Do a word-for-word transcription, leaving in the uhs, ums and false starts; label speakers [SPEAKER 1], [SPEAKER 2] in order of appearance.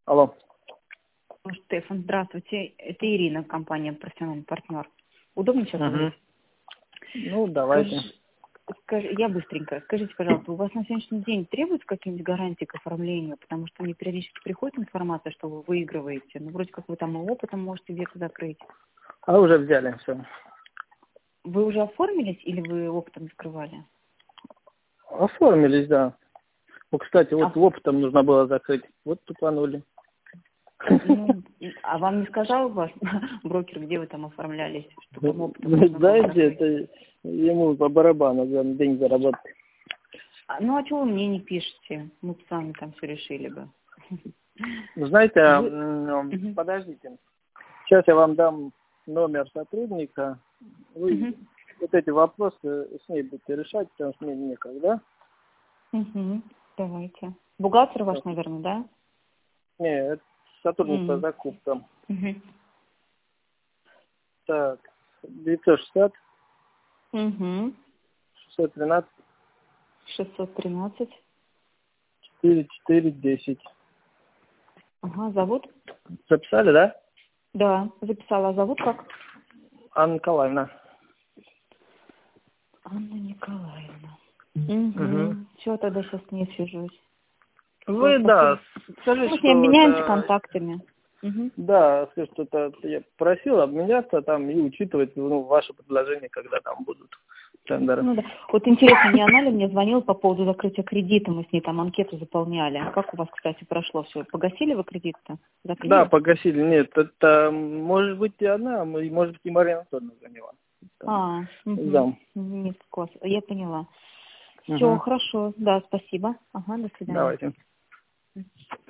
[SPEAKER 1] Алло.
[SPEAKER 2] Штефан, здравствуйте. Это Ирина, компания «Профессиональный партнер». Удобно сейчас
[SPEAKER 1] Угу.
[SPEAKER 2] говорить?
[SPEAKER 1] Ну, давайте.
[SPEAKER 2] Скажи, скажи, я быстренько. Скажите, пожалуйста, у вас на сегодняшний день требуются какие-нибудь гарантии к оформлению? Потому что мне периодически приходит информация, что вы выигрываете. Ну, вроде как вы там и опытом можете век закрыть.
[SPEAKER 1] А уже взяли все.
[SPEAKER 2] Вы уже оформились или вы опытом скрывали?
[SPEAKER 1] Оформились, да. Ну, кстати, вот
[SPEAKER 2] А,
[SPEAKER 1] опытом нужно было закрыть. Вот тупанули.
[SPEAKER 2] ну, а вам не сказал ваш брокер, где вы там оформлялись? Что вам опытом
[SPEAKER 1] Вы
[SPEAKER 2] нужно было
[SPEAKER 1] знаете,
[SPEAKER 2] закрыть?
[SPEAKER 1] это ему по барабану, за день заработать.
[SPEAKER 2] А, ну, а чего вы мне не пишете? Мы бы сами там все решили бы.
[SPEAKER 1] Ну, знаете,
[SPEAKER 2] Вы...
[SPEAKER 1] м,
[SPEAKER 2] Мгм.
[SPEAKER 1] подождите. Сейчас я вам дам номер сотрудника. Вы
[SPEAKER 2] Мгм.
[SPEAKER 1] вот эти вопросы с ней будете решать, потому что мне некогда.
[SPEAKER 2] Мгм. Давайте. Бухгалтер ваш, наверное, да?
[SPEAKER 1] Не, это сотрудник по
[SPEAKER 2] Мгм.
[SPEAKER 1] закупкам.
[SPEAKER 2] Мгм.
[SPEAKER 1] Так, девятьсот шестьдесят,
[SPEAKER 2] Мгм.
[SPEAKER 1] шестьсот тринадцать,
[SPEAKER 2] шестьсот тринадцать.
[SPEAKER 1] четыре четыре десять.
[SPEAKER 2] Ага, зовут?
[SPEAKER 1] Записали, да?
[SPEAKER 2] Да, записала. А зовут как?
[SPEAKER 1] Анна Николаевна.
[SPEAKER 2] Анна Николаевна.
[SPEAKER 1] Угу.
[SPEAKER 2] Угу. Все, тогда сейчас с ней свяжусь. Все,
[SPEAKER 1] Вы, да,
[SPEAKER 2] спасибо.
[SPEAKER 1] скажите,
[SPEAKER 2] Мы с ней
[SPEAKER 1] что
[SPEAKER 2] обменяемся
[SPEAKER 1] это...
[SPEAKER 2] контактами. Угу.
[SPEAKER 1] Да, скажите, что это я просил обменяться там и учитывать ну, ваши предложения, когда там будут тендеры.
[SPEAKER 2] Ну да. Вот интересно, не она ли мне звонила по поводу закрытия кредита? Мы с ней там анкету заполняли. Как у вас, кстати, прошло все? Погасили вы кредит-то?
[SPEAKER 1] Да,
[SPEAKER 2] Закрыли?
[SPEAKER 1] погасили. Нет, это может быть и она, и может быть и Мария Анатольевна звонила. Там,
[SPEAKER 2] А, угу.
[SPEAKER 1] зам.
[SPEAKER 2] Нет, класс. Я поняла. Все,
[SPEAKER 1] Угу.
[SPEAKER 2] хорошо. Да, спасибо. Ага, до свидания.
[SPEAKER 1] Давайте.